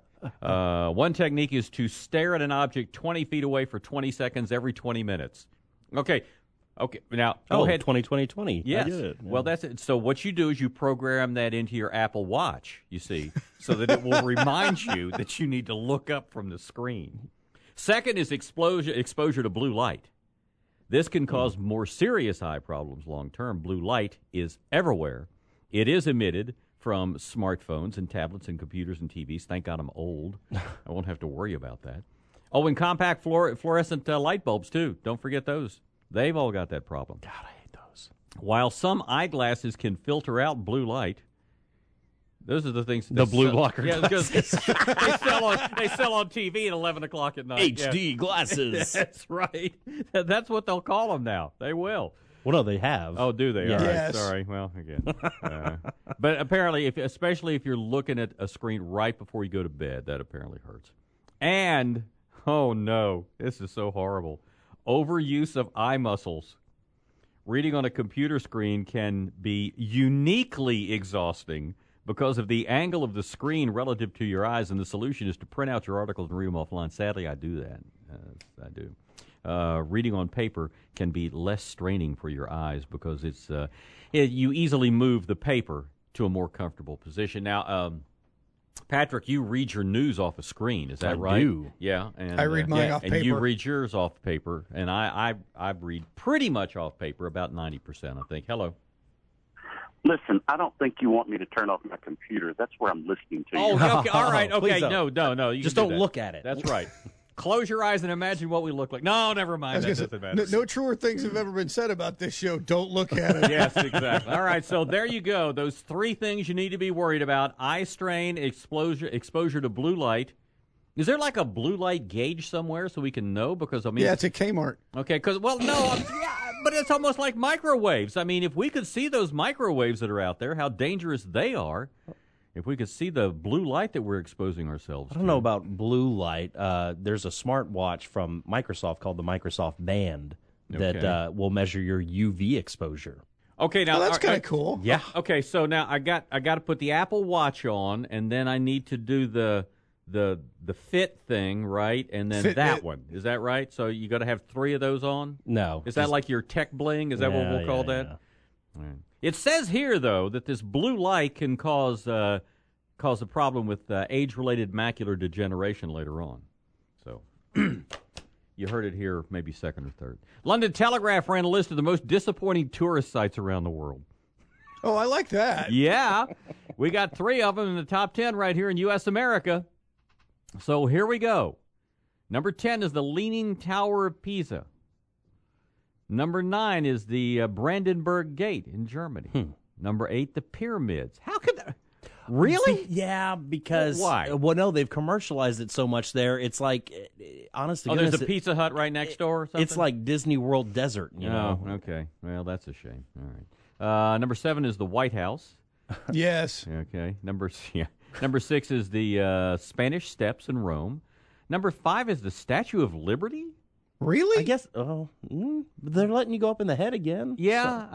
One technique is to stare at an object 20 feet away for 20 seconds every 20 minutes. Okay, now go ahead. 20-20-20. Yes. I get it. Yeah. Well, that's it. So what you do is you program that into your Apple Watch, you see, so that it will remind you that you need to look up from the screen. Second is exposure to blue light. This can cause more serious eye problems long term. Blue light is everywhere. It is emitted from smartphones and tablets and computers and TVs. Thank God I'm old. I won't have to worry about that. Oh, and compact fluorescent light bulbs, too. Don't forget those. They've all got that problem. God, I hate those. While some eyeglasses can filter out blue light, those are the things. The blue blocker. Yeah, because they sell on TV at 11 o'clock at night. HD glasses. That's right. That's what they'll call them now. They will. Well, no, they have. Oh, do they? Yeah. All right. Yes. Sorry. Well, again. But apparently, especially if you're looking at a screen right before you go to bed, that apparently hurts. And, oh no, this is so horrible. Overuse of eye muscles. Reading on a computer screen can be uniquely exhausting because of the angle of the screen relative to your eyes, and the solution is to print out your articles and read them offline. Sadly, I do that. I do. Reading on paper can be less straining for your eyes because you easily move the paper to a more comfortable position. Now, Patrick, you read your news off a screen. Is that right? I do. Yeah. And, I read mine off paper. And you read yours off paper, and I read pretty much off paper, about 90%, I think. Hello. Listen, I don't think you want me to turn off my computer. That's where I'm listening to you. Oh, okay. All right. Okay. Please don't. No. You just don't look at it. That's right. Close your eyes and imagine what we look like. No, never mind. That doesn't matter. No truer things have ever been said about this show. Don't look at it. Yes, exactly. All right, so there you go. Those three things you need to be worried about: eye strain, exposure to blue light. Is there like a blue light gauge somewhere so we can know? Because yeah, it's at Kmart. Okay, but it's almost like microwaves. I mean, if we could see those microwaves that are out there, how dangerous they are. If we could see the blue light that we're exposing ourselves to. I don't know about blue light. There's a smartwatch from Microsoft called the Microsoft Band that will measure your UV exposure. Okay, now that's kind of cool. Yeah. Okay, so now I got to put the Apple Watch on, and then I need to do the Fit thing, right? And then Fitbit. that one. Is that right? So you got to have three of those on? No. Is that like your tech bling? Is that what we'll call that? Yeah. Right. It says here, though, that this blue light can cause a problem with age-related macular degeneration later on. So you heard it here, maybe second or third. London Telegraph ran a list of the most disappointing tourist sites around the world. Oh, I like that. Yeah. We got 3 of them in the top 10 right here in U.S. America. So here we go. Number 10 is the Leaning Tower of Pisa. Number 9 is the Brandenburg Gate in Germany. Number 8, the pyramids. How could Really? Yeah, because why? Well, no, they've commercialized it so much there. It's like, honestly, oh, there's a Pizza Hut right next door or something? It's like Disney World Desert, you know. Okay. Well, that's a shame. All right. Number 7 is the White House. Yes. Okay. Number 6 is the Spanish Steps in Rome. Number 5 is the Statue of Liberty. Really? I guess. Oh, they're letting you go up in the head again. Yeah.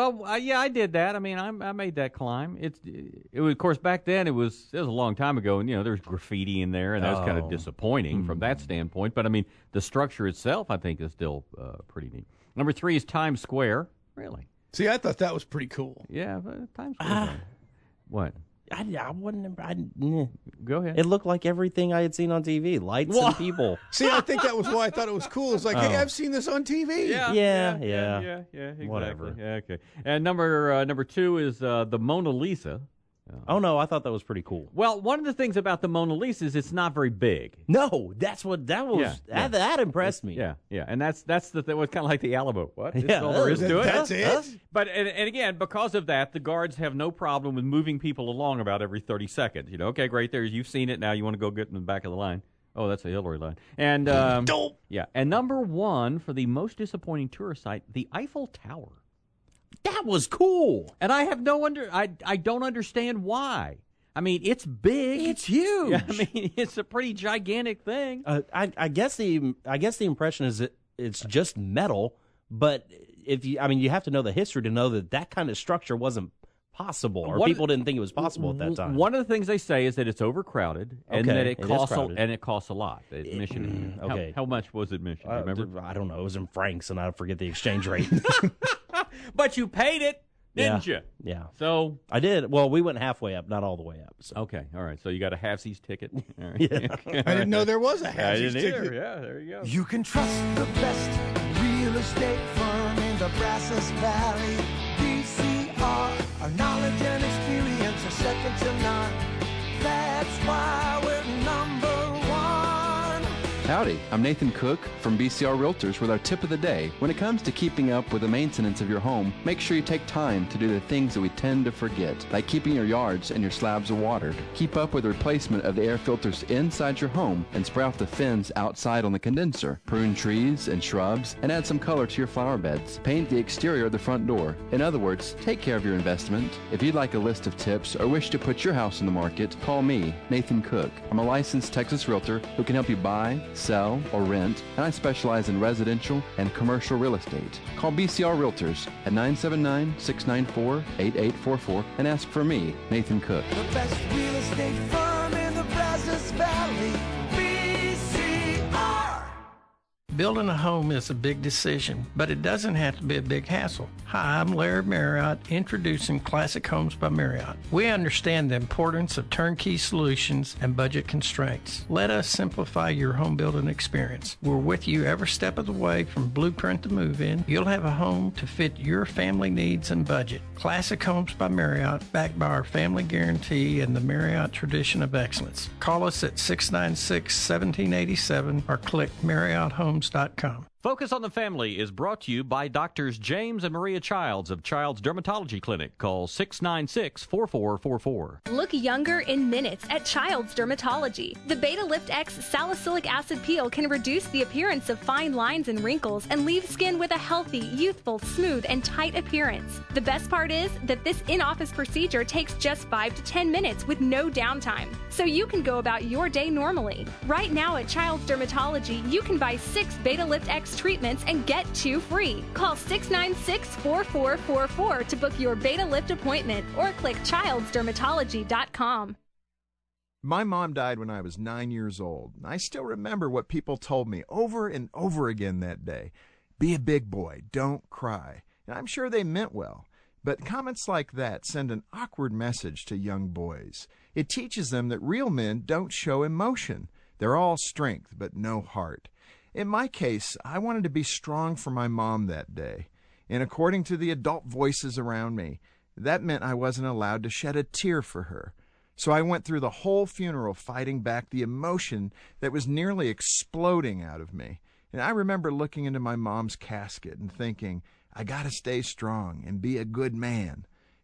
I did that. I mean, I made that climb. It was, of course, back then it was a long time ago, and there was graffiti in there, and that was kind of disappointing from that standpoint. But I mean, the structure itself, I think, is still pretty neat. Number 3 is Times Square. Really? See, I thought that was pretty cool. Yeah, Times Square. What? I wouldn't. Go ahead. It looked like everything I had seen on TV, lights and people. See, I think that was why I thought it was cool. It's like, hey, I've seen this on TV. Yeah, exactly. Whatever. Yeah, okay. And number 2 is the Mona Lisa. Oh no, I thought that was pretty cool. Well, one of the things about the Mona Lisa is it's not very big. No, that impressed me. Yeah, and that's the thing. It was kind of like the Alamo. What? Yeah, all there is to it. That's it. But and again, because of that, the guards have no problem with moving people along about every 30 seconds. Okay, great. You've seen it. Now you want to go get in the back of the line. Oh, that's a Hillary line. And yeah. And number 1 for the most disappointing tourist site, the Eiffel Tower. That was cool. And I have I don't understand why. I mean, it's big. It's huge. Yeah, I mean, it's a pretty gigantic thing. I guess the impression is that it's just metal, but you have to know the history to know that kind of structure wasn't possible, or people didn't think it was possible at that time. One of the things they say is that it's overcrowded and that it costs a lot. The admission. Okay. How much was admission? Do you remember? I don't know. It was in francs, and I forget the exchange rate. But you paid it, didn't you? Yeah. So I did. Well, we went halfway up, not all the way up. So. Okay. All right. So you got a halfsies ticket. All right. Yeah. I didn't know there was a halfsies ticket. Either. Yeah. There you go. You can trust the best real estate firm in the Brazos Valley. BCR, our knowledge and experience are second to none. That's why we're number 1. Howdy, I'm Nathan Cook from BCR Realtors with our tip of the day. When it comes to keeping up with the maintenance of your home, make sure you take time to do the things that we tend to forget, like keeping your yards and your slabs watered. Keep up with the replacement of the air filters inside your home and spray off the fins outside on the condenser. Prune trees and shrubs and add some color to your flower beds. Paint the exterior of the front door. In other words, take care of your investment. If you'd like a list of tips or wish to put your house on the market, call me, Nathan Cook. I'm a licensed Texas realtor who can help you buy, sell, or rent, and I specialize in residential and commercial real estate. Call BCR Realtors at 979-694-8844 and ask for me, Nathan Cook. The best real estate firm in the Brazos Valley, BCR. Building a home is a big decision, but it doesn't have to be a big hassle. Hi, I'm Larry Marriott, introducing Classic Homes by Marriott. We understand the importance of turnkey solutions and budget constraints. Let us simplify your home building experience. We're with you every step of the way from blueprint to move-in. You'll have a home to fit your family needs and budget. Classic Homes by Marriott, backed by our family guarantee and the Marriott tradition of excellence. Call us at 696-1787 or click MarriottHomes.com. Focus on the Family is brought to you by Doctors James and Maria Childs of Childs Dermatology Clinic. Call 696-4444. Look younger in minutes at Childs Dermatology. The Beta Lift X salicylic acid peel can reduce the appearance of fine lines and wrinkles and leave skin with a healthy, youthful, smooth, and tight appearance. The best part is that this in-office procedure takes just 5 to 10 minutes with no downtime, so you can go about your day normally. Right now at Childs Dermatology, you can buy 6 Beta Lift X treatments and get 2 free. Call 696-4444 to book your Beta Lift appointment or click childsdermatology.com. My mom died when I was 9 years old. I still remember what people told me over and over again that day. Be a big boy, don't cry. And I'm sure they meant well. But comments like that send an awkward message to young boys. It teaches them that real men don't show emotion. They're all strength, but no heart. In my case, I wanted to be strong for my mom that day. And according to the adult voices around me, that meant I wasn't allowed to shed a tear for her. So I went through the whole funeral fighting back the emotion that was nearly exploding out of me. And I remember looking into my mom's casket and thinking, I gotta stay strong and be a good man.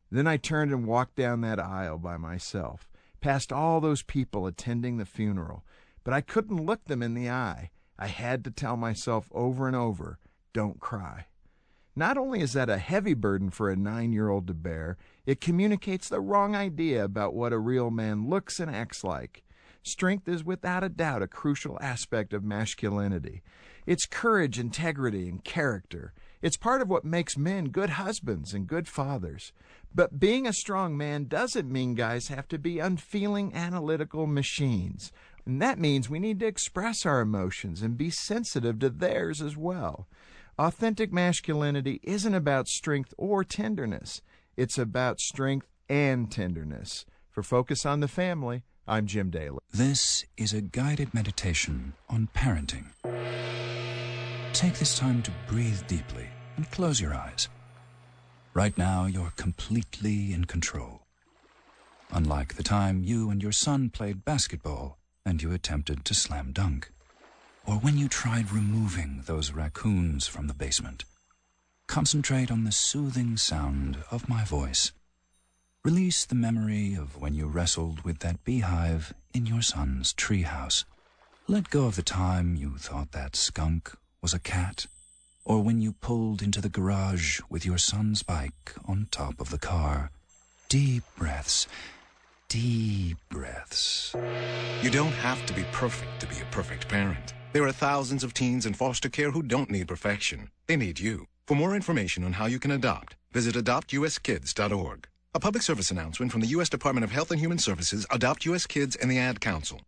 Then I turned and walked down that aisle by myself, past all those people attending the funeral. But I couldn't look them in the eye. I had to tell myself over and over, don't cry. Not only is that a heavy burden for a 9-year-old to bear, it communicates the wrong idea about what a real man looks and acts like. Strength is without a doubt a crucial aspect of masculinity. It's courage, integrity, and character. It's part of what makes men good husbands and good fathers. But being a strong man doesn't mean guys have to be unfeeling, analytical machines. And that means we need to express our emotions and be sensitive to theirs as well. Authentic masculinity isn't about strength or tenderness. It's about strength and tenderness. For Focus on the Family, I'm Jim Daly. This is a guided meditation on parenting. Take this time to breathe deeply and close your eyes. Right now, you're completely in control. Unlike the time you and your son played basketball and you attempted to slam dunk. Or when you tried removing those raccoons from the basement. Concentrate on the soothing sound of my voice. Release the memory of when you wrestled with that beehive in your son's treehouse. Let go of the time you thought that skunk was a cat, or when you pulled into the garage with your son's bike on top of the car. Deep breaths. Deep breaths. You don't have to be perfect to be a perfect parent. There are thousands of teens in foster care who don't need perfection. They need you. For more information on how you can adopt, visit adoptuskids.org. A public service announcement from the U.S. Department of Health and Human Services, Adopt U.S. Kids, and the Ad Council.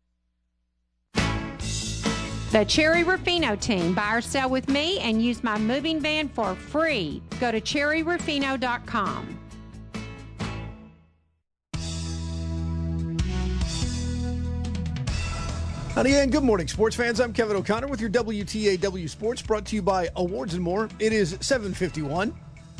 The Cherry Rufino team. Buy or sell with me and use my moving van for free. Go to cherryrufino.com. Howdy and good morning, sports fans. I'm Kevin O'Connor with your WTAW Sports, brought to you by Awards and More. It is 7:51.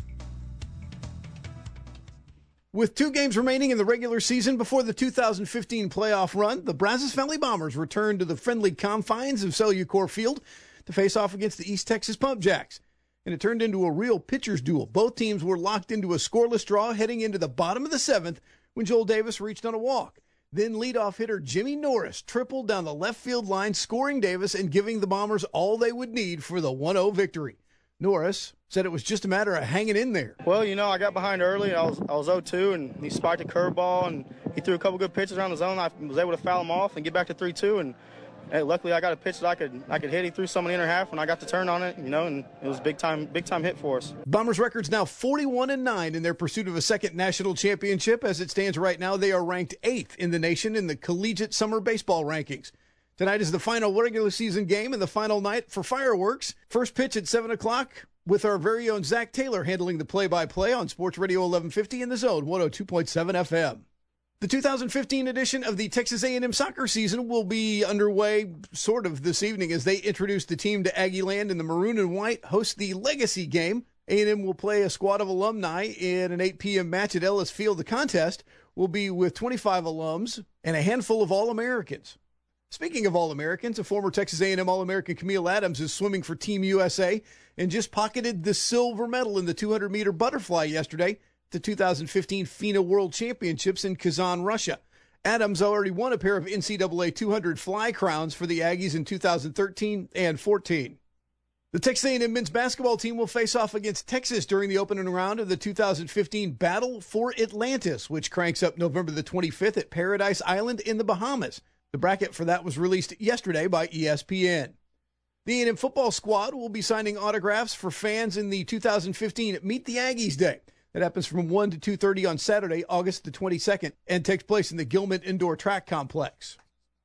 With 2 games remaining in the regular season before the 2015 playoff run, the Brazos Valley Bombers return to the friendly confines of Cellucor Field to face off against the East Texas Pump Jacks. And it turned into a real pitcher's duel. Both teams were locked into a scoreless draw heading into the bottom of the 7th when Joel Davis reached on a walk. Then leadoff hitter Jimmy Norris tripled down the left field line, scoring Davis and giving the Bombers all they would need for the 1-0 victory. Norris said it was just a matter of hanging in there. Well, I got behind early. I was 0-2, and he spiked a curveball, and he threw a couple good pitches around the zone. I was able to foul him off and get back to 3-2, and hey, luckily I got a pitch that I could hit. He threw some in the inner half, and I got the turn on it, and it was big time hit for us. Bombers' record's now 41-9 in their pursuit of a second national championship. As it stands right now, they are ranked 8th in the nation in the collegiate summer baseball rankings. Tonight is the final regular season game and the final night for fireworks. First pitch at 7 o'clock with our very own Zach Taylor handling the play-by-play on Sports Radio 1150 in the Zone, 102.7 FM. The 2015 edition of the Texas A&M soccer season will be underway sort of this evening as they introduce the team to Aggie Land, and the Maroon and White host the Legacy game. A&M will play a squad of alumni in an 8 p.m. match at Ellis Field. The contest will be with 25 alums and a handful of All-Americans. Speaking of All-Americans, a former Texas A&M All-American, Camille Adams, is swimming for Team USA and just pocketed the silver medal in the 200-meter butterfly yesterday at the 2015 FINA World Championships in Kazan, Russia. Adams already won a pair of NCAA 200 fly crowns for the Aggies in 2013 and 14. The Texas A&M men's basketball team will face off against Texas during the opening round of the 2015 Battle for Atlantis, which cranks up November the 25th at Paradise Island in the Bahamas. The bracket for that was released yesterday by ESPN. The A&M football squad will be signing autographs for fans in the 2015 Meet the Aggies Day. That happens from 1 to 2:30 on Saturday, August the 22nd, and takes place in the Gilman Indoor Track Complex.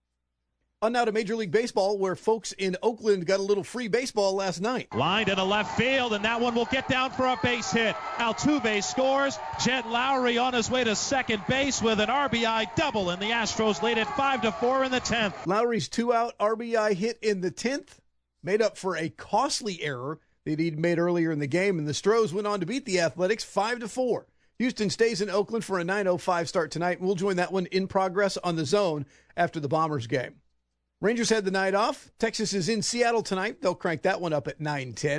On now to Major League Baseball, where folks in Oakland got a little free baseball last night. Lined into left field, and that one will get down for a base hit. Altuve scores. Jed Lowry on his way to second base with an RBI double, and the Astros lead it 5-4 in the 10th. Lowry's 2-out RBI hit in the 10th made up for a costly error that he'd made earlier in the game, and the Stros went on to beat the Athletics 5-4. Houston stays in Oakland for a 9:05 start tonight. We'll join that one in progress on the Zone after the Bombers game. Rangers had the night off. Texas is in Seattle tonight. They'll crank that one up at 9:10.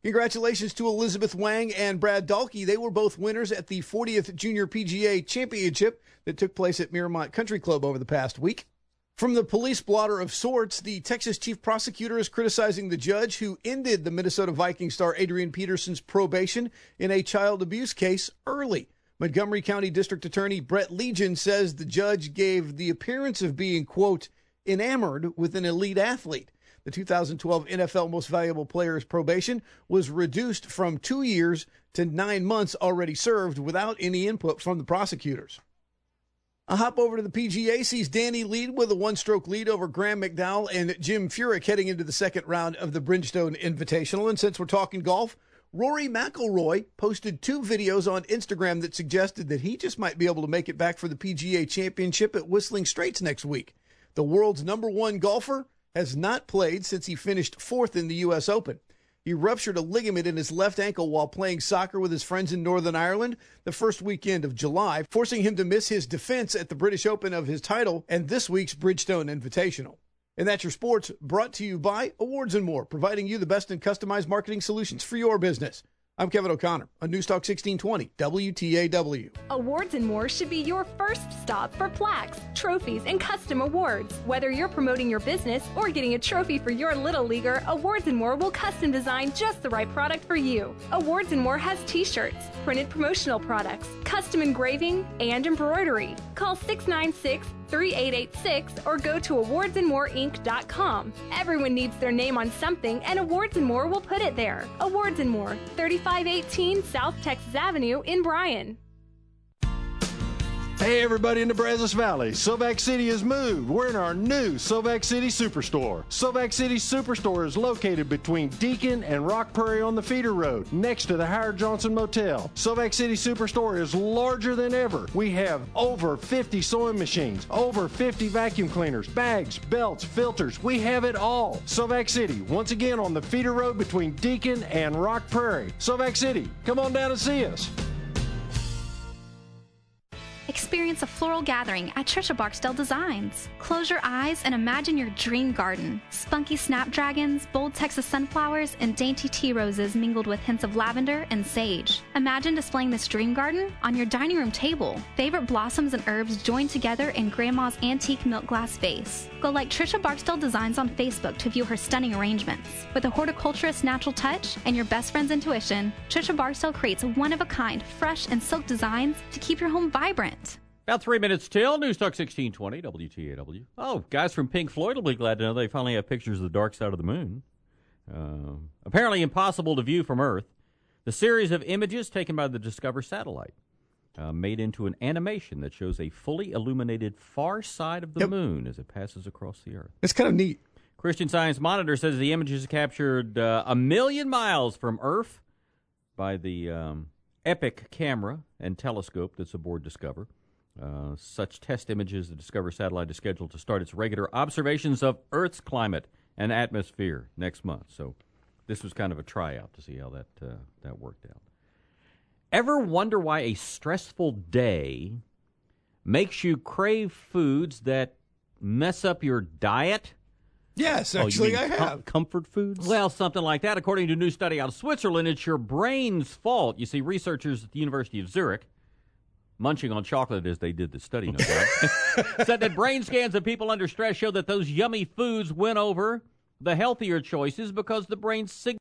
Congratulations to Elizabeth Wang and Brad Dahlke. They were both winners at the 40th Junior PGA Championship that took place at Miramont Country Club over the past week. From the police blotter of sorts, the Texas chief prosecutor is criticizing the judge who ended the Minnesota Vikings star Adrian Peterson's probation in a child abuse case early. Montgomery County District Attorney Brett Legion says the judge gave the appearance of being, quote, enamored with an elite athlete. The 2012 NFL Most Valuable Player's probation was reduced from 2 years to 9 months already served without any input from the prosecutors. A hop over to the PGA sees Danny lead with a one-stroke lead over Graham McDowell and Jim Furyk heading into the second round of the Bridgestone Invitational. And since we're talking golf, Rory McIlroy posted 2 videos on Instagram that suggested that he just might be able to make it back for the PGA Championship at Whistling Straits next week. The world's #1 golfer has not played since he finished 4th in the U.S. Open. He ruptured a ligament in his left ankle while playing soccer with his friends in Northern Ireland the first weekend of July, forcing him to miss his defense at the British Open of his title and this week's Bridgestone Invitational. And that's your sports, brought to you by Awards & More, providing you the best in customized marketing solutions for your business. I'm Kevin O'Connor on Newstalk 1620, WTAW. Awards & More should be your first stop for plaques, trophies, and custom awards. Whether you're promoting your business or getting a trophy for your little leaguer, Awards & More will custom design just the right product for you. Awards & More has t-shirts, printed promotional products, custom engraving, and embroidery. Call 696-3886 or go to awardsandmoreinc.com. Everyone needs their name on something, and Awards & More will put it there. Awards & More, 3518 South Texas Avenue in Bryan. Hey everybody in the Brazos Valley, Silvac City has moved. We're in our new Silvac City Superstore. Silvac City Superstore is located between Deacon and Rock Prairie on the feeder road, next to the Howard Johnson Motel. Silvac City Superstore is larger than ever. We have over 50 sewing machines, over 50 vacuum cleaners, bags, belts, filters. We have it all. Silvac City, once again on the feeder road between Deacon and Rock Prairie. Silvac City, come on down and see us. Experience a floral gathering at Trisha Barksdale Designs. Close your eyes and imagine your dream garden. Spunky snapdragons, bold Texas sunflowers, and dainty tea roses mingled with hints of lavender and sage. Imagine displaying this dream garden on your dining room table. Favorite blossoms and herbs joined together in Grandma's antique milk glass vase. Go like Trisha Barksdale Designs on Facebook to view her stunning arrangements. With a horticulturist's natural touch and your best friend's intuition, Trisha Barksdale creates one-of-a-kind, fresh and silk designs to keep your home vibrant. About 3 minutes till Newstalk 1620, WTAW. Oh, guys from Pink Floyd will be glad to know they finally have pictures of the dark side of the moon. Apparently impossible to view from Earth. The series of images taken by the Discover satellite made into an animation that shows a fully illuminated far side of the moon as it passes across the Earth. It's kind of neat. Christian Science Monitor says the images captured 1 million miles from Earth by the EPIC camera and telescope that's aboard Discover. Such test images, the Discover satellite is scheduled to start its regular observations of Earth's climate and atmosphere next month. So this was kind of a tryout to see how that worked out. Ever wonder why a stressful day makes you crave foods that mess up your diet? Yes, actually, I have. Comfort foods? Well, something like that. According to a new study out of Switzerland, it's your brain's fault. You see, researchers at the University of Zurich, munching on chocolate as they did the study, no doubt, said that brain scans of people under stress show that those yummy foods win over the healthier choices because the brain's